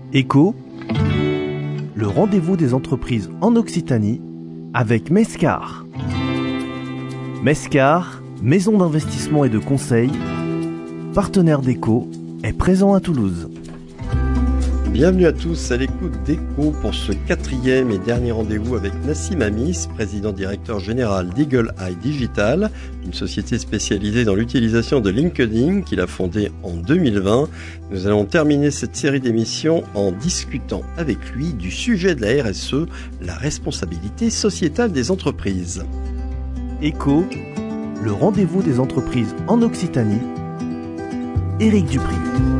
Écho, le rendez-vous des entreprises en Occitanie avec Mescar. Mescar, maison d'investissement et de conseil, partenaire d'Écho, est présent à Toulouse. Bienvenue à tous à l'écoute d'Écho pour ce 4e et dernier rendez-vous avec Nassim Amis, président-directeur général d'Eagle Eye Digital, une société spécialisée dans l'utilisation de LinkedIn qu'il a fondée en 2020. Nous allons terminer cette série d'émissions en discutant avec lui du sujet de la RSE, la responsabilité sociétale des entreprises. Écho, le rendez-vous des entreprises en Occitanie, Éric Dupri.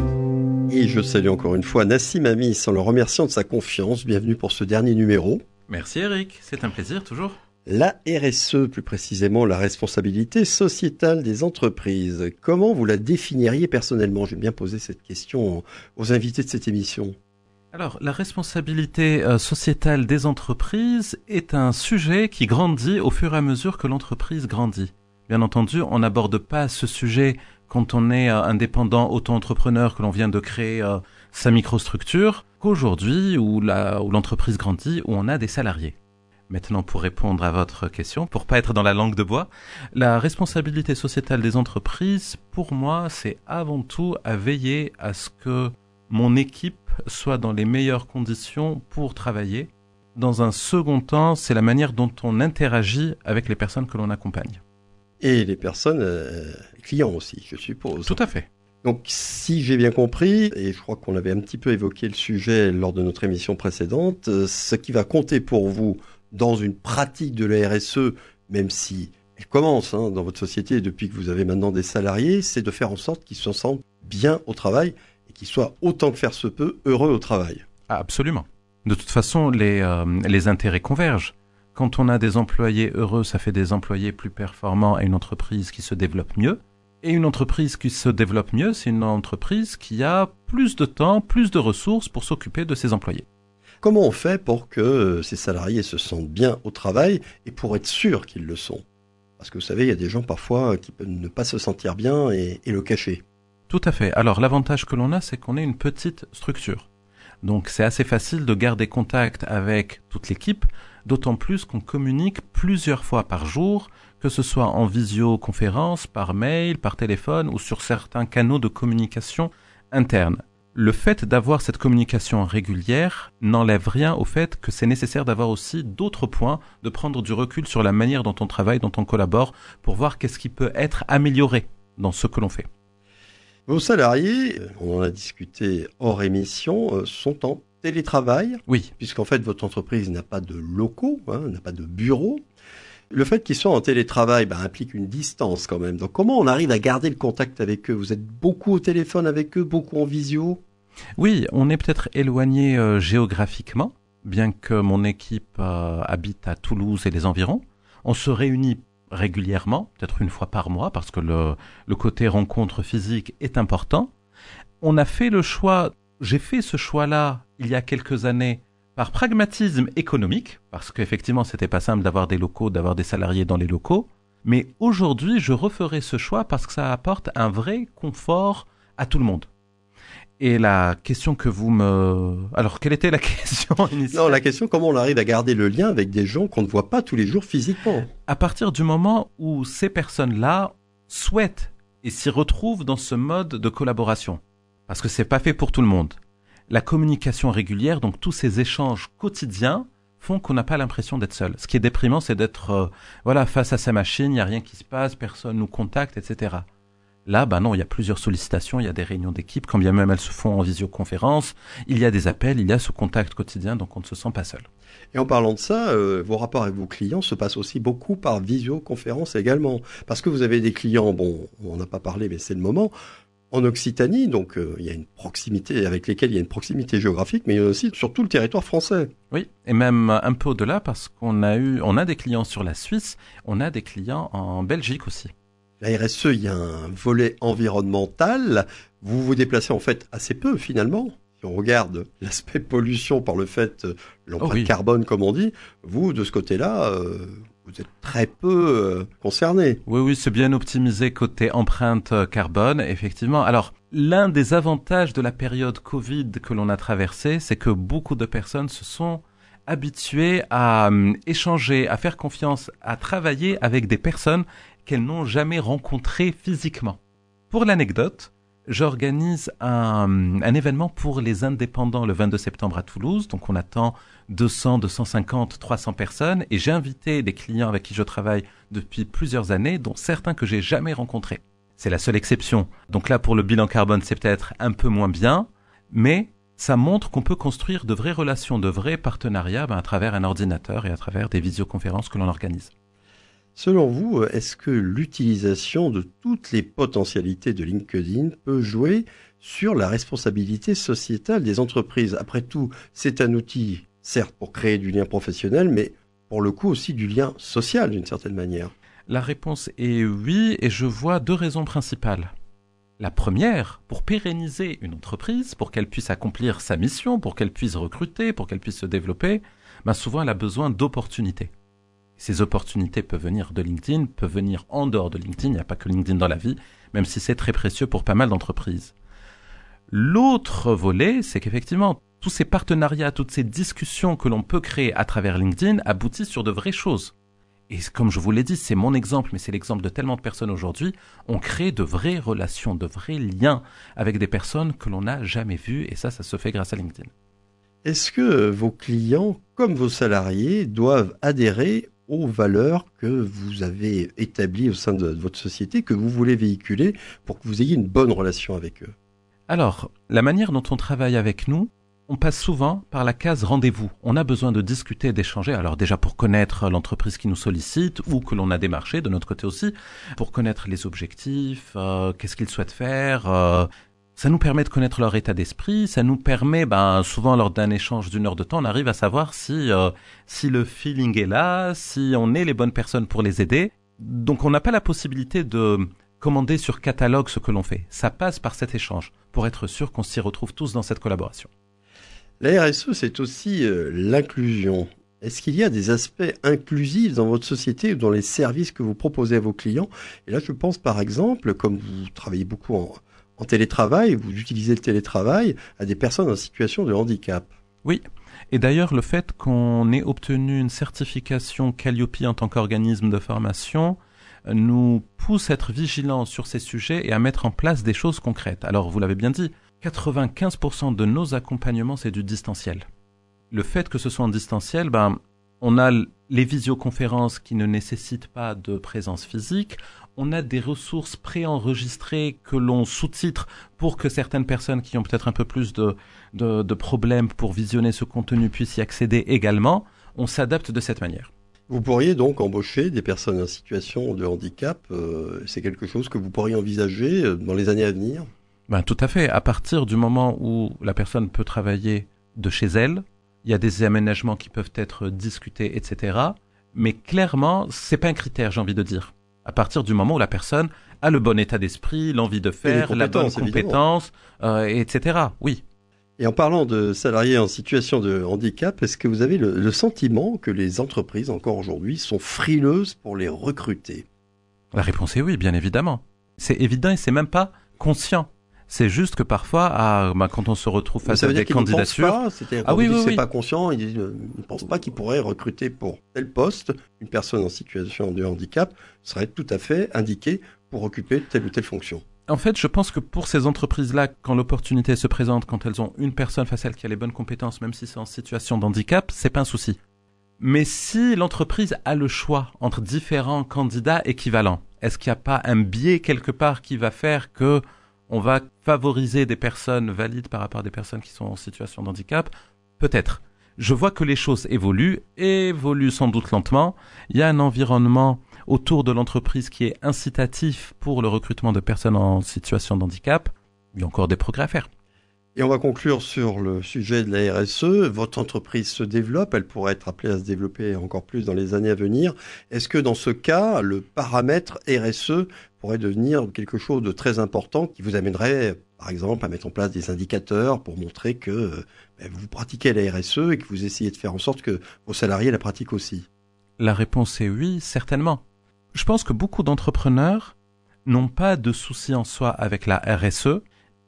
Et je salue encore une fois Nassim Amis en le remerciant de sa confiance. Bienvenue pour ce dernier numéro. Merci Eric, c'est un plaisir toujours. La RSE, plus précisément la responsabilité sociétale des entreprises. Comment vous la définiriez personnellement ? J'aime bien poser cette question aux invités de cette émission. Alors, la responsabilité sociétale des entreprises est un sujet qui grandit au fur et à mesure que l'entreprise grandit. Bien entendu, on n'aborde pas ce sujet quand on est indépendant, auto-entrepreneur, que l'on vient de créer sa microstructure, qu'aujourd'hui, où l'entreprise grandit, où on a des salariés. Maintenant, pour répondre à votre question, pour pas être dans la langue de bois, la responsabilité sociétale des entreprises, pour moi, c'est avant tout à veiller à ce que mon équipe soit dans les meilleures conditions pour travailler. Dans un second temps, c'est la manière dont on interagit avec les personnes que l'on accompagne. Et les personnes, clients aussi, je suppose. Tout à fait. Donc, si j'ai bien compris, et je crois qu'on avait un petit peu évoqué le sujet lors de notre émission précédente, ce qui va compter pour vous dans une pratique de la RSE, même si elle commence dans votre société depuis que vous avez maintenant des salariés, c'est de faire en sorte qu'ils se sentent bien au travail et qu'ils soient autant que faire se peut heureux au travail. Ah, absolument. De toute façon, les intérêts convergent. Quand on a des employés heureux, ça fait des employés plus performants et une entreprise qui se développe mieux. Et une entreprise qui se développe mieux, c'est une entreprise qui a plus de temps, plus de ressources pour s'occuper de ses employés. Comment on fait pour que ces salariés se sentent bien au travail et pour être sûr qu'ils le sont ? Parce que vous savez, il y a des gens parfois qui peuvent ne pas se sentir bien et le cacher. Tout à fait. Alors l'avantage que l'on a, c'est qu'on est une petite structure. Donc c'est assez facile de garder contact avec toute l'équipe, d'autant plus qu'on communique plusieurs fois par jour, que ce soit en visioconférence, par mail, par téléphone ou sur certains canaux de communication interne. Le fait d'avoir cette communication régulière n'enlève rien au fait que c'est nécessaire d'avoir aussi d'autres points, de prendre du recul sur la manière dont on travaille, dont on collabore, pour voir qu'est-ce qui peut être amélioré dans ce que l'on fait. Vos salariés, on en a discuté hors émission, sont en télétravail. Oui. Puisqu'en fait, votre entreprise n'a pas de locaux, n'a pas de bureaux. Le fait qu'ils soient en télétravail implique une distance quand même. Donc comment on arrive à garder le contact avec eux ? Vous êtes beaucoup au téléphone avec eux, beaucoup en visio ? Oui, on est peut-être éloigné géographiquement, bien que mon équipe habite à Toulouse et les environs. On se réunit régulièrement, peut-être une fois par mois, parce que le côté rencontre physique est important. On a fait le choix, j'ai fait ce choix-là il y a quelques années par pragmatisme économique, parce qu'effectivement c'était pas simple d'avoir des locaux, d'avoir des salariés dans les locaux, mais aujourd'hui je referai ce choix parce que ça apporte un vrai confort à tout le monde. Et la question que vous me... Alors, quelle était la question initiale ? Non, la question, comment on arrive à garder le lien avec des gens qu'on ne voit pas tous les jours physiquement ? À partir du moment où ces personnes-là souhaitent et s'y retrouvent dans ce mode de collaboration. Parce que c'est pas fait pour tout le monde. La communication régulière, donc tous ces échanges quotidiens, font qu'on n'a pas l'impression d'être seul. Ce qui est déprimant, c'est d'être face à sa machine, il n'y a rien qui se passe, personne nous contacte, etc. Là, non, il y a plusieurs sollicitations, il y a des réunions d'équipe, quand bien même elles se font en visioconférence, il y a des appels, il y a ce contact quotidien, donc on ne se sent pas seul. Et en parlant de ça, vos rapports avec vos clients se passent aussi beaucoup par visioconférence également. Parce que vous avez des clients, on n'a pas parlé, mais c'est le moment, en Occitanie, donc il y a une proximité avec lesquels il y a une proximité géographique, mais il y a aussi sur tout le territoire français. Oui, et même un peu au-delà, parce qu'on a des clients sur la Suisse, on a des clients en Belgique aussi. La RSE, il y a un volet environnemental. Vous vous déplacez en fait assez peu finalement. Si on regarde l'aspect pollution par le fait, l'empreinte carbone comme on dit, vous de ce côté-là, vous êtes très peu concerné. Oui, c'est bien optimisé côté empreinte carbone, effectivement. Alors, L'un des avantages de la période Covid que l'on a traversée, c'est que beaucoup de personnes se sont habituées à échanger, à faire confiance, à travailler avec des personnes qu'elles n'ont jamais rencontrées physiquement. Pour l'anecdote, j'organise un événement pour les indépendants le 22 septembre à Toulouse. Donc on attend 200, 250, 300 personnes. Et j'ai invité des clients avec qui je travaille depuis plusieurs années, dont certains que j'ai jamais rencontrés. C'est la seule exception. Donc là, pour le bilan carbone, c'est peut-être un peu moins bien. Mais ça montre qu'on peut construire de vraies relations, de vrais partenariats à travers un ordinateur et à travers des visioconférences que l'on organise. Selon vous, est-ce que l'utilisation de toutes les potentialités de LinkedIn peut jouer sur la responsabilité sociétale des entreprises ? Après tout, c'est un outil, certes, pour créer du lien professionnel, mais pour le coup aussi du lien social d'une certaine manière. La réponse est oui, et je vois deux raisons principales. La première, pour pérenniser une entreprise, pour qu'elle puisse accomplir sa mission, pour qu'elle puisse recruter, pour qu'elle puisse se développer, souvent elle a besoin d'opportunités. Ces opportunités peuvent venir de LinkedIn, peuvent venir en dehors de LinkedIn, il n'y a pas que LinkedIn dans la vie, même si c'est très précieux pour pas mal d'entreprises. L'autre volet, c'est qu'effectivement, tous ces partenariats, toutes ces discussions que l'on peut créer à travers LinkedIn aboutissent sur de vraies choses. Et comme je vous l'ai dit, c'est mon exemple, mais c'est l'exemple de tellement de personnes aujourd'hui. On crée de vraies relations, de vrais liens avec des personnes que l'on n'a jamais vues, et ça se fait grâce à LinkedIn. Est-ce que vos clients, comme vos salariés, doivent adhérer aux valeurs que vous avez établies au sein de votre société, que vous voulez véhiculer pour que vous ayez une bonne relation avec eux ? Alors, la manière dont on travaille avec nous, on passe souvent par la case rendez-vous. On a besoin de discuter, d'échanger. Alors déjà pour connaître l'entreprise qui nous sollicite ou que l'on a démarché de notre côté aussi, pour connaître les objectifs, qu'est-ce qu'ils souhaitent faire. Ça nous permet de connaître leur état d'esprit. Ça nous permet, souvent lors d'un échange d'une heure de temps, on arrive à savoir si le feeling est là, si on est les bonnes personnes pour les aider. Donc on n'a pas la possibilité de commander sur catalogue ce que l'on fait. Ça passe par cet échange pour être sûr qu'on s'y retrouve tous dans cette collaboration. La RSE, c'est aussi l'inclusion. Est-ce qu'il y a des aspects inclusifs dans votre société ou dans les services que vous proposez à vos clients ? Et là, je pense par exemple, comme vous travaillez beaucoup en télétravail, vous utilisez le télétravail à des personnes en situation de handicap. Oui, et d'ailleurs le fait qu'on ait obtenu une certification Calliope en tant qu'organisme de formation nous pousse à être vigilants sur ces sujets et à mettre en place des choses concrètes. Alors vous l'avez bien dit, 95% de nos accompagnements, c'est du distanciel. Le fait que ce soit en distanciel, on a les visioconférences qui ne nécessitent pas de présence physique. On a des ressources préenregistrées que l'on sous-titre pour que certaines personnes qui ont peut-être un peu plus de problèmes pour visionner ce contenu puissent y accéder également. On s'adapte de cette manière. Vous pourriez donc embaucher des personnes en situation de handicap. C'est quelque chose que vous pourriez envisager dans les années à venir ? Tout à fait. À partir du moment où la personne peut travailler de chez elle, il y a des aménagements qui peuvent être discutés, etc. Mais clairement, c'est pas un critère, j'ai envie de dire. À partir du moment où la personne a le bon état d'esprit, l'envie de faire, la bonne compétence, etc. Oui. Et en parlant de salariés en situation de handicap, est-ce que vous avez le sentiment que les entreprises, encore aujourd'hui, sont frileuses pour les recruter ? La réponse est oui, bien évidemment. C'est évident et c'est même pas conscient. C'est juste que parfois, quand on se retrouve face à des candidatures... C'est pas conscient, ils ne pensent pas qu'ils pourraient recruter pour tel poste. Une personne en situation de handicap serait tout à fait indiquée pour occuper telle ou telle fonction. En fait, je pense que pour ces entreprises-là, quand l'opportunité se présente, quand elles ont une personne face à elle qui a les bonnes compétences, même si c'est en situation de handicap, c'est pas un souci. Mais si l'entreprise a le choix entre différents candidats équivalents, est-ce qu'il n'y a pas un biais quelque part qui va faire que on va favoriser des personnes valides par rapport à des personnes qui sont en situation de handicap ? Peut-être. Je vois que les choses évoluent sans doute lentement. Il y a un environnement autour de l'entreprise qui est incitatif pour le recrutement de personnes en situation de handicap. Il y a encore des progrès à faire. Et on va conclure sur le sujet de la RSE. Votre entreprise se développe, elle pourrait être appelée à se développer encore plus dans les années à venir. Est-ce que dans ce cas, le paramètre RSE pourrait devenir quelque chose de très important qui vous amènerait, par exemple, à mettre en place des indicateurs pour montrer que vous pratiquez la RSE et que vous essayez de faire en sorte que vos salariés la pratiquent aussi ? La réponse est oui, certainement. Je pense que beaucoup d'entrepreneurs n'ont pas de souci en soi avec la RSE.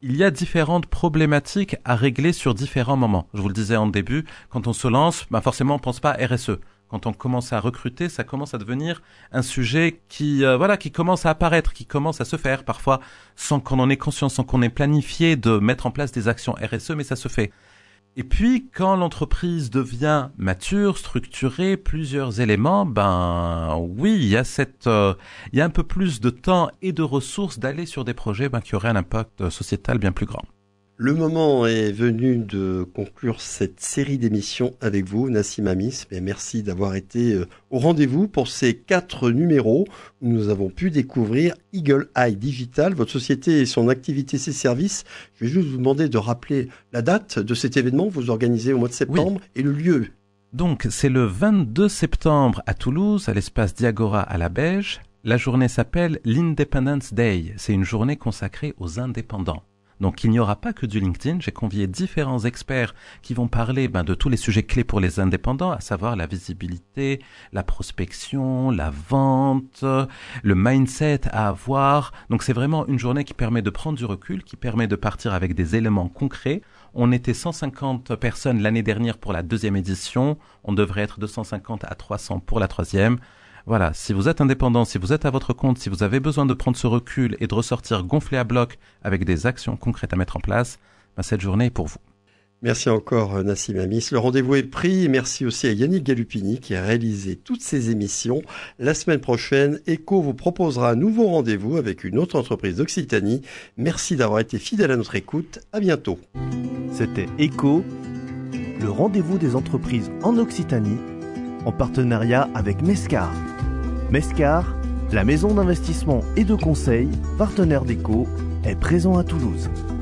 Il y a différentes problématiques à régler sur différents moments. Je vous le disais en début, quand on se lance, forcément on pense pas à RSE. Quand on commence à recruter, ça commence à devenir un sujet qui commence à apparaître, qui commence à se faire parfois sans qu'on en ait conscience, sans qu'on ait planifié de mettre en place des actions RSE, mais ça se fait. Et puis, quand l'entreprise devient mature, structurée, plusieurs éléments, oui, il y a un peu plus de temps et de ressources d'aller sur des projets qui auraient un impact sociétal bien plus grand. Le moment est venu de conclure cette série d'émissions avec vous, Nassim Amis. Merci d'avoir été au rendez-vous pour ces 4 numéros où nous avons pu découvrir Eagle Eye Digital, votre société et son activité, ses services. Je vais juste vous demander de rappeler la date de cet événement que vous organisez au mois de septembre et le lieu. Donc, c'est le 22 septembre à Toulouse, à l'espace Diagora à la Beige. La journée s'appelle l'Independence Day. C'est une journée consacrée aux indépendants. Donc, il n'y aura pas que du LinkedIn. J'ai convié différents experts qui vont parler de tous les sujets clés pour les indépendants, à savoir la visibilité, la prospection, la vente, le mindset à avoir. Donc, c'est vraiment une journée qui permet de prendre du recul, qui permet de partir avec des éléments concrets. On était 150 personnes l'année dernière pour la 2e édition. On devrait être 250 à 300 pour la 3e. Voilà, si vous êtes indépendant, si vous êtes à votre compte, si vous avez besoin de prendre ce recul et de ressortir gonflé à bloc avec des actions concrètes à mettre en place, cette journée est pour vous. Merci encore Nassim Amis. Le rendez-vous est pris. Merci aussi à Yannick Galupini qui a réalisé toutes ces émissions. La semaine prochaine, ECO vous proposera un nouveau rendez-vous avec une autre entreprise d'Occitanie. Merci d'avoir été fidèle à notre écoute. À bientôt. C'était ECO, le rendez-vous des entreprises en Occitanie, en partenariat avec Mescar. Mescar, la maison d'investissement et de conseil, partenaire d'ECO, est présent à Toulouse.